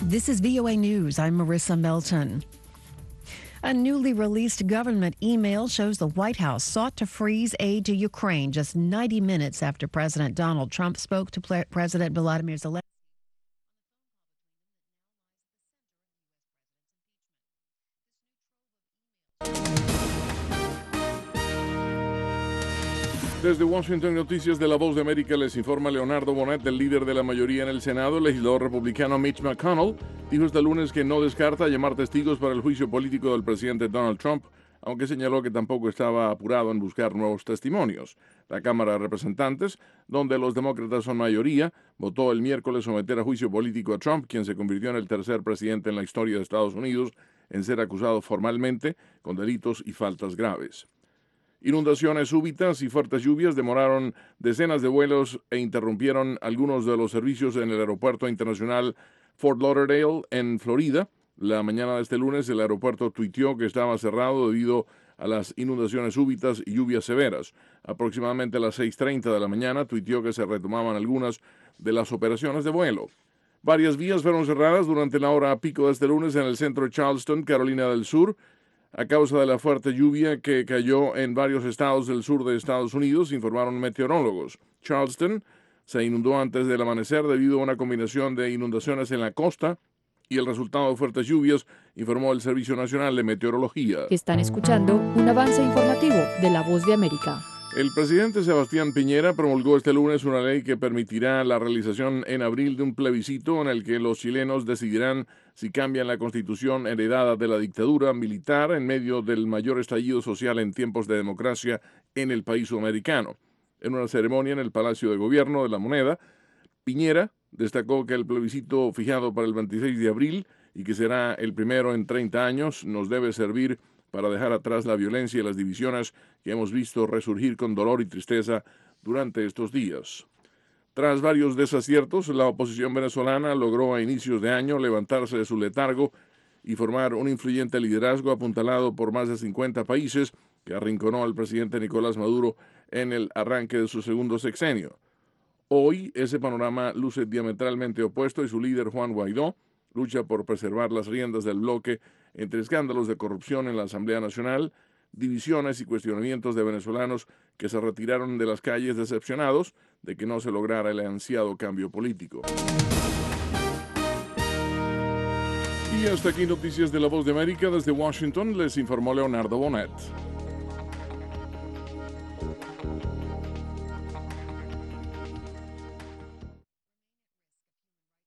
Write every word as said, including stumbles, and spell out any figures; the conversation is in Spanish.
This is V O A News. I'm Marissa Melton. A newly released government email shows the White House sought to freeze aid to Ukraine just ninety minutes after President Donald Trump spoke to Pre- President Volodymyr Zelensky. Desde Washington, Noticias de La Voz de América, les informa Leonardo Bonet, el líder de la mayoría en el Senado. El legislador republicano Mitch McConnell dijo este lunes que no descarta llamar testigos para el juicio político del presidente Donald Trump, aunque señaló que tampoco estaba apurado en buscar nuevos testimonios. La Cámara de Representantes, donde los demócratas son mayoría, votó el miércoles someter a juicio político a Trump, quien se convirtió en el tercer presidente en la historia de Estados Unidos en ser acusado formalmente con delitos y faltas graves. Inundaciones súbitas y fuertes lluvias demoraron decenas de vuelos e interrumpieron algunos de los servicios en el aeropuerto internacional Fort Lauderdale, en Florida. La mañana de este lunes, el aeropuerto tuiteó que estaba cerrado debido a las inundaciones súbitas y lluvias severas. Aproximadamente a las seis treinta de la mañana, tuiteó que se retomaban algunas de las operaciones de vuelo. Varias vías fueron cerradas durante la hora pico de este lunes en el centro de Charleston, Carolina del Sur, a causa de la fuerte lluvia que cayó en varios estados del sur de Estados Unidos, informaron meteorólogos. Charleston se inundó antes del amanecer debido a una combinación de inundaciones en la costa y el resultado de fuertes lluvias, informó el Servicio Nacional de Meteorología. Están escuchando un avance informativo de La Voz de América. El presidente Sebastián Piñera promulgó este lunes una ley que permitirá la realización en abril de un plebiscito en el que los chilenos decidirán si cambian la constitución heredada de la dictadura militar en medio del mayor estallido social en tiempos de democracia en el país sudamericano. En una ceremonia en el Palacio de Gobierno de la Moneda, Piñera destacó que el plebiscito fijado para el veintiséis de abril y que será el primero en treinta años nos debe servir para dejar atrás la violencia y las divisiones que hemos visto resurgir con dolor y tristeza durante estos días. Tras varios desaciertos, la oposición venezolana logró a inicios de año levantarse de su letargo y formar un influyente liderazgo apuntalado por más de cincuenta países que arrinconó al presidente Nicolás Maduro en el arranque de su segundo sexenio. Hoy, ese panorama luce diametralmente opuesto y su líder, Juan Guaidó, lucha por preservar las riendas del bloque entre escándalos de corrupción en la Asamblea Nacional, divisiones y cuestionamientos de venezolanos que se retiraron de las calles decepcionados de que no se lograra el ansiado cambio político. Y hasta aquí Noticias de La Voz de América. Desde Washington les informó Leonardo Bonet.